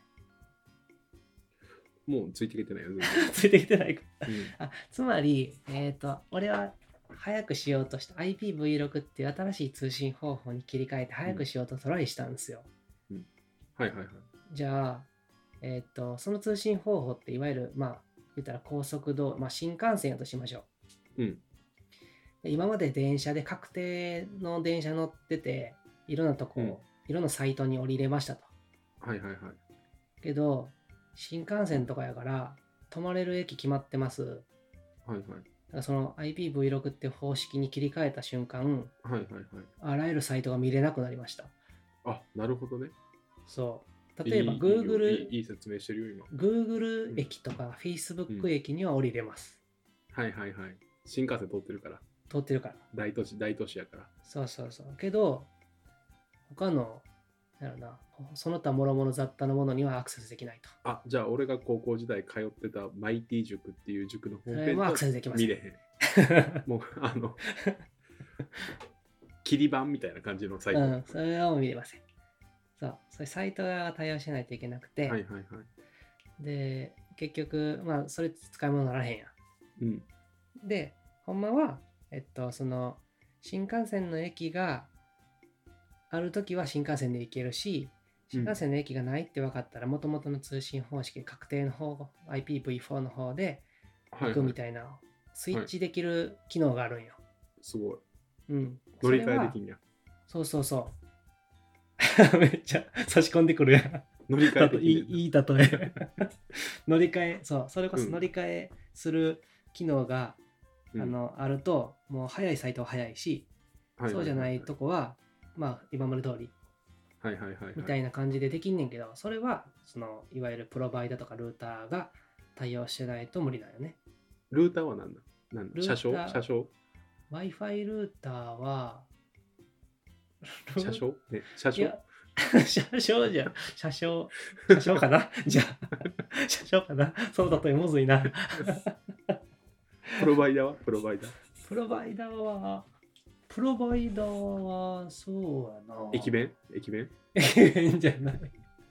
はいはい、もうついてきてないよね。
ついてきてないか、
うん、
あ。つまり、えっと、俺は早くしようとした アイピーブイろく っていう新しい通信方法に切り替えて早くしようとトライしたんですよ。
うんうん、 はいはいはい。
じゃあ、えっと、その通信方法っていわゆる、まあ、言ったら高速道路、まあ、新幹線やとしましょ
う。うん。
で今まで電車で確定の電車乗ってて、いろんなとこ、うん、いろんなサイトに降りれましたと。
はいはいはい。
けど、新幹線とかやから、止まれる駅決まってます。
はいはい。
だからその アイピーブイろく って方式に切り替えた瞬間、
はいはいはい。
あらゆるサイトが見れなくなりました。
あ、なるほどね。
そう。例えば Google、
いい, い, い, いい説明してるよ、今。
Google 駅とか Facebook 駅には降りれます、
うん。はいはいはい。新幹線通ってるから。
通ってるから。
大都市、大都市やから。
そうそうそう。けど、他の、なんやろな、その他諸々雑多なものにはアクセスできないと。
あ、じゃあ俺が高校時代通ってたマイティ塾っていう塾のホームページ
見
れへん。もう、あの、切り板みたいな感じのサイト。
うん、それはもう見れません。そう、そういうサイトが対応しないといけなくて、
はいはいはい。
で、結局、まあ、それ使い物にならへんやん。
うん。
で、ほんまは、えっと、その、新幹線の駅があるときは新幹線で行けるし、新幹線の駅がないって分かったら、もともとの通信方式、確定の方、アイピーブイフォー の方で行くみたいな、はいはい、スイッチできる機能があるんよ。
すごい。
うん。
乗り換えできんや。
そうそうそう。めっちゃ差し込んでくるやん。
乗り換えできんや。
いい例え。乗り換え、そう、それこそ乗り換えする機能が、うん、あのあると、もう早いサイトは早いし、はいはいはいはい、そうじゃないとこは、まあ今まで通り、
はいはいはいはい、
みたいな感じでできんねんけど、それはそのいわゆるプロバイダとかルーターが対応してないと無理だよね。
ルーターは何だ何だ車掌車掌
Wi-Fi ルーターは
車掌ね車掌
車掌じゃ車掌車掌かなじゃあ車掌かなそうだとむずいな
プロバイダーはプロバイダー
プロバイダーはプロバイダーはそうやな
駅弁駅弁
駅弁じゃない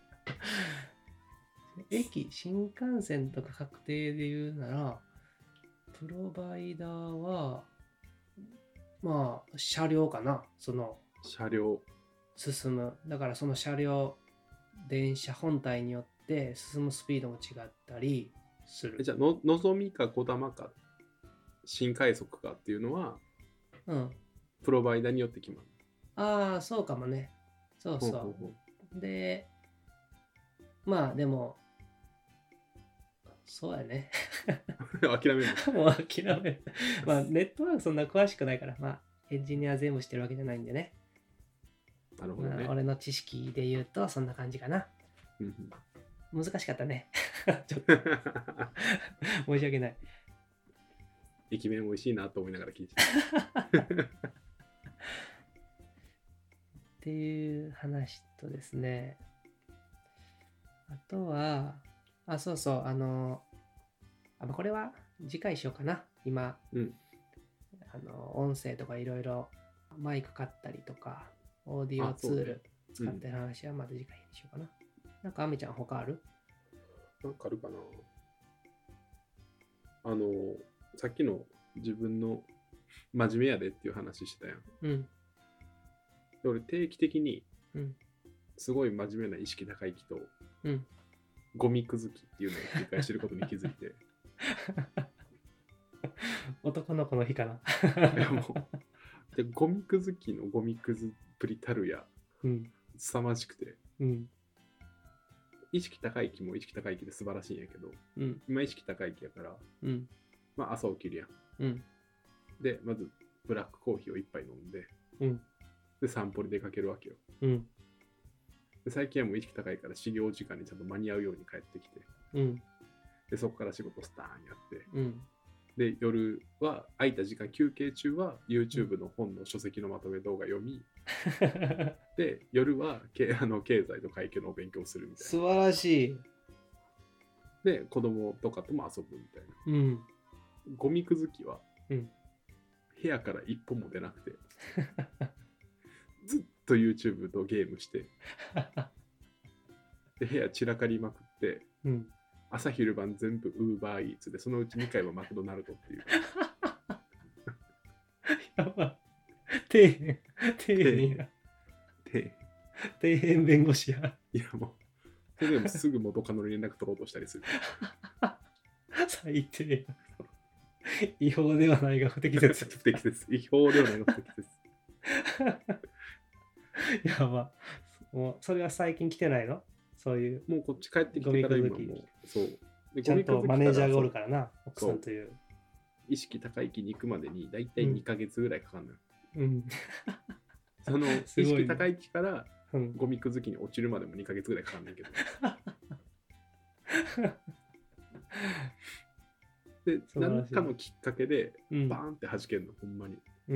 駅新幹線とか確定で言うならプロバイダーはまあ車両かなその
車両
進むだからその車両電車本体によって進むスピードも違ったりする。
じゃあののぞみかこだまか新快速かっていうのは、
うん、
プロバイダーによって決まる。
ああそうかもね。そうそう。ほうほうほうでまあでもそうやね。
諦める。
もう諦める。まあネットワークそんな詳しくないからまあエンジニア全部してるわけじゃないんでね。
なるほどね。
まあ、俺の知識で言うとそんな感じかな。
うんうん、
難しかったね。ちょっと申し訳ない。
駅弁美味しいなと思いながら聞いてた。
っていう話とですね。あとは、あ、そうそう、あの、あこれは次回しようかな。今、
うん、
あの音声とかいろいろマイク買ったりとか、オーディオツール使ってる話はまた次回にしようかな。うん、なんかアメちゃん他ある？
なんかあるかな。あのさっきの自分の真面目やでっていう話してたやん。
うん。
で俺定期的に
うん
すごい真面目な意識高い人と、
うん、
ゴミくずきっていうのを繰り返してることに気づいて
男の子の日かな。
いやもうでゴミくずきのゴミくずプリタルや、
うん、
凄まじくて、
うん、
意識高い気も意識高い気で素晴らしいんやけど、
うん、
今意識高い気やから、
うん、
まあ朝起きるやん、
うん、
でまずブラックコーヒーを一杯飲んで、
うん、
で散歩に出かけるわけよ、
うん、
で最近はもう意識高いから始業時間にちゃんと間に合うように帰ってきて、
うん、
でそこから仕事スターンやって、
うん、
で夜は空いた時間休憩中は YouTube の本の書籍のまとめ動画読み、で夜はけあの経済と会計のお勉強するみたいな。
素晴らしい。
で子供とかとも遊ぶみたいな。
うん、
ゴミくずきは、
うん、
部屋から一歩も出なくてずっと YouTube とゲームしてで部屋散らかりまくって、
うん、
朝昼晩全部 UberEats でそのうちにかいはマクドナルドっていう
やば底辺底辺や
底
底辺弁護士や。
いやもうそれでもすぐ元カノに連絡取ろうとしたりする。
最低や。違法ではないが不適切。
不適切。違法ではないが不適切。
やば。もうそれは最近来てないの？そういう。
もうこっち帰ってきてから今もう、そう。
でちゃんとマネージャーがおるからな、奥さんという。
意識高い域に行くまでにだいたいにかげつぐらいかかるのよ。
うん。
その意識高い域からゴミくずきに落ちるまでもにかげつぐらいかかるんだけど。で、何かのきっかけでバーンって弾けるの、ほんまに。
うん。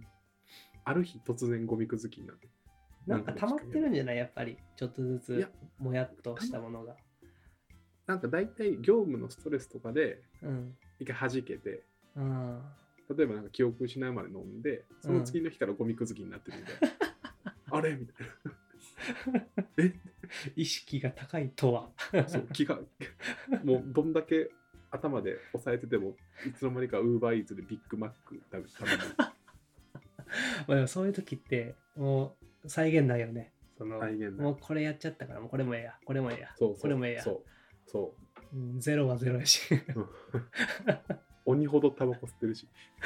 ある日突然ゴミくずきになって。
なんか溜まってるんじゃないやっぱり。ちょっとずつもやっとしたものが。
なんか大体業務のストレスとかで一回弾けて、
うん、
例えばなんか記憶失うまで飲んで、その次の日からゴミくずきになってるみたいな。うん、あれみたいな。え
意識が高いとは。
そう気がもうどんだけ頭で押さえててもいつの間にかウーバーイーツでビッグマック食べ食べる。
まあでもそういう時ってもう再現ないよね。その
再現ない。
もうこれやっちゃったからもうこれもええやこれもええや
そうそう
これもええや。
そうそう、
うん、ゼロはゼロやし。
鬼ほどタバコ吸ってるし。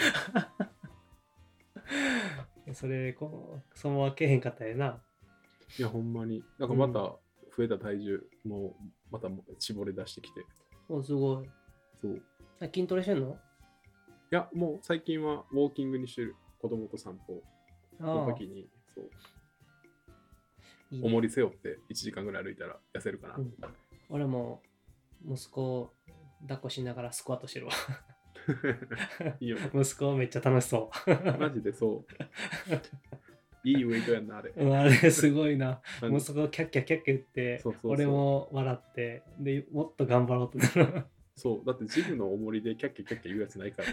それこうそのままけへんかったらええな。
いやほんまになんかまた増えた体重、うん、もうまた絞り出してきて。
おすごい。
そう
筋トレしてんの？
いやもう最近はウォーキングにしてる。子供と散歩の時にそういい、ね、重り背負っていちじかんぐらい歩いたら痩せるかな、うん、
俺も息子を抱っこしながらスクワットしてるわ。いいよ、ね、息子めっちゃ楽しそう。
マジでそういいウェイトやんなあれ。
あれすごいな。息子キャッキャキャッキャ言ってそうそうそう俺も笑ってでもっと頑張ろうとなる。
そうだってジムの重りでキャッキャキャッキャ言うやつないから。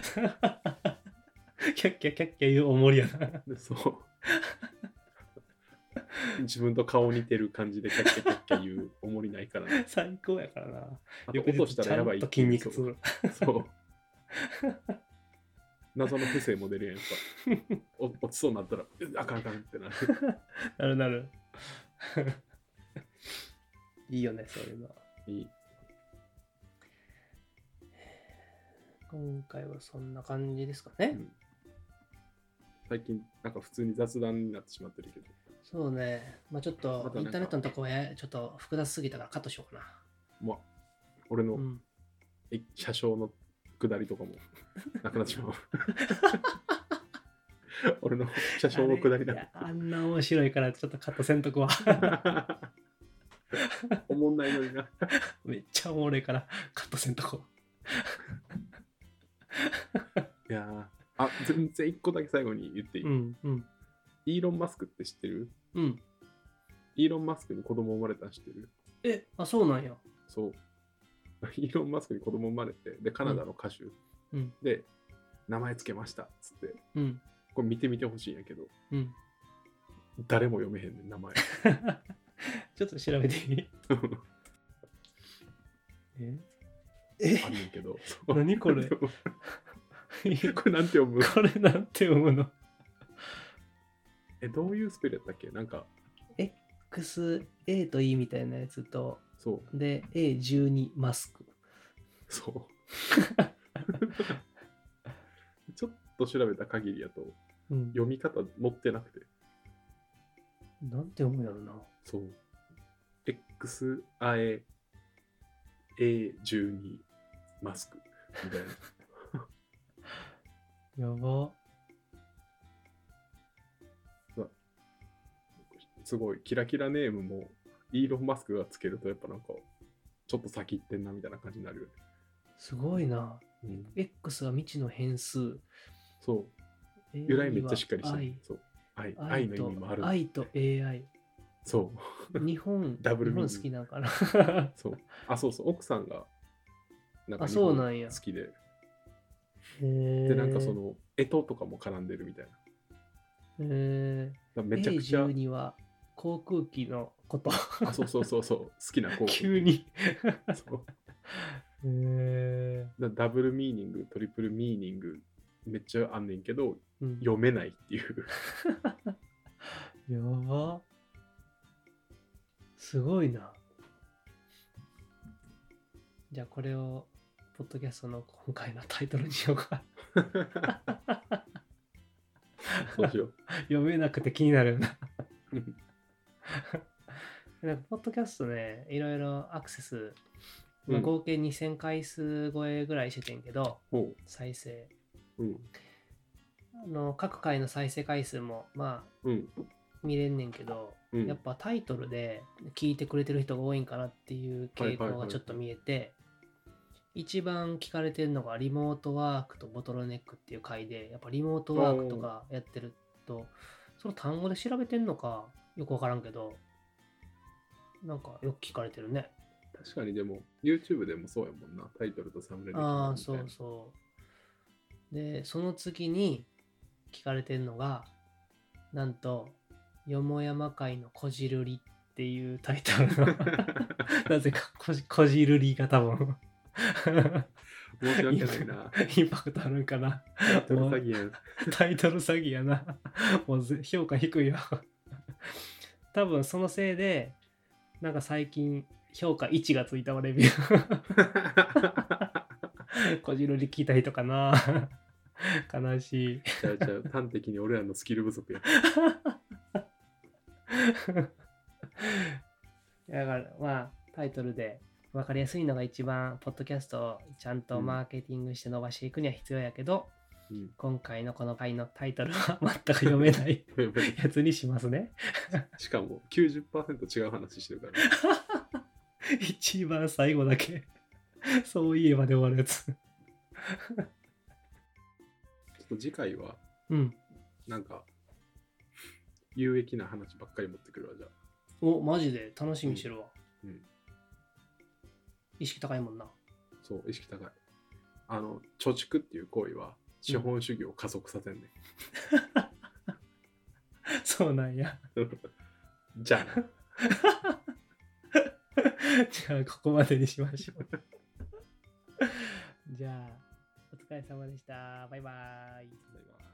キャッキャキャッキャ言う重りやな。
そう自分と顔似てる感じでキャッキャキャッキャ言う重りないからな。
最高やからな。
あと落としたらやばい
っていう。筋肉
そう。謎の不正も出るやんやっぱ。落ちそうになったらあかんあかんってなる。
なるなる。いいよねそういうの。
いい。
今回はそんな感じですかね。うん、
最近なんか普通に雑談になってしまってるけど。
そうね。まあちょっとインターネットのとこはちょっと複雑すぎたからカットしようかな。
まあ俺の、うん、車掌の下りとかもなくなってしまう。俺の車掌の下りだ。
あんな面白いからちょっとカットせんとこは。
おもんないのにな。
めっちゃおもろいからカットせんとこ。
いやあ全然一個だけ最後に言っていい、
うんうん、
イーロン・マスクって知ってる？
うん。
イーロン・マスクに子供生まれたの知ってる？
え、あ、そうなんや。
そう。イーロン・マスクに子供生まれて、で、カナダの歌手、うん、で、名前つけましたっつって、
うん、
これ見てみてほしいんやけど、
うん、
誰も読めへんねん、名前。
ちょっと調べていい？ええ
あんねんけど。
何これ？こ
れなんて読む？
これなんて読むの？
え、どういうスペルやったっけ？なんか
エックスエー と E みたいなやつと、
そう
で エーじゅうに マスク。
そう。ちょっと調べた限りやと、うん、読み方載ってなくて。
なんて読むやろな。
そう。X あえ エーじゅうに マスクみたい
や
な。
ば。
すごいキラキラネームもイーロン・マスクがつけるとやっぱなんかちょっと先行ってんなみたいな感じになるよね。
すごいな。うん、X は未知の変数。
そう。由来めっちゃしっかりしてる。そう。愛、愛の意味もある。
愛と エーアイ。
そう。
日本、
ダブル
日本好きなんかな。
そう。あ、そうそう。奥さんが
なんか日本好
きで。
へ
で、なんかその、干支とかも絡んでるみたいな。
へ
え。めちゃくちゃ。
エーじゅうには航空機のこと。
あ、そうそうそうそう。好きな航空機。
急に。
そう。
へ
だダブルミーニング、トリプルミーニングめっちゃあんねんけど、うん、読めないっていう。
やば。すごいな。 じゃあこれをポッドキャストの今回のタイトルにしようか。
どうしよう。
読めなくて気になるよな。なんかポッドキャストね、いろいろアクセス、まあ、合計にせんかい数超えぐらいしててんけど、うん、再生、うん、あの各回の再生回数もまあ、うん、見れんねんけど、うん、やっぱタイトルで聞いてくれてる人が多いんかなっていう傾向がちょっと見えて、はいはいはい、一番聞かれてるのがリモートワークとボトルネックっていう回で、やっぱリモートワークとかやってるとその単語で調べてんのかよくわからんけど、なんかよく聞かれてるね。
確かに。でも YouTube でもそうやもんな、タイトルとサムネイル。
ああ、そうそう。でその次に聞かれてるのが、なんとよもやま会のこじるりっていうタイトルのなぜかこ じ, こじるりが多分
申し訳ないな。
インパクトあるんかな。
タイトル詐欺やん。
タイトル詐欺やな。もう評価低いよ。多分そのせいでなんか最近評価いちがついたわ、レビュー。こじるり聞いた人かな。悲しい。
ちゃうちゃう、端的に俺らのスキル不足や。
だからまあタイトルで分かりやすいのが一番ポッドキャストをちゃんとマーケティングして伸ばしていくには必要やけど、うん、今回のこの回のタイトルは全く読めないやつにしますね。
しかも きゅうじゅっパーセント 違う話してるから、ね、
一番最後だけそういえばで終わるやつ。ちょ
っと次回は、
うん、
なんか有益な話ばっかり持ってくるわ。じゃあ
お、マジで楽しみにしてるわ、
うんうん、
意識高いもんな。
そう、意識高い。あの貯蓄っていう行為は資本主義を加速させんね、
うん、そうなんや。
じゃあ
じゃあここまでにしましょう。じゃあお疲れ様でした。バイバーイ。
バイバイ。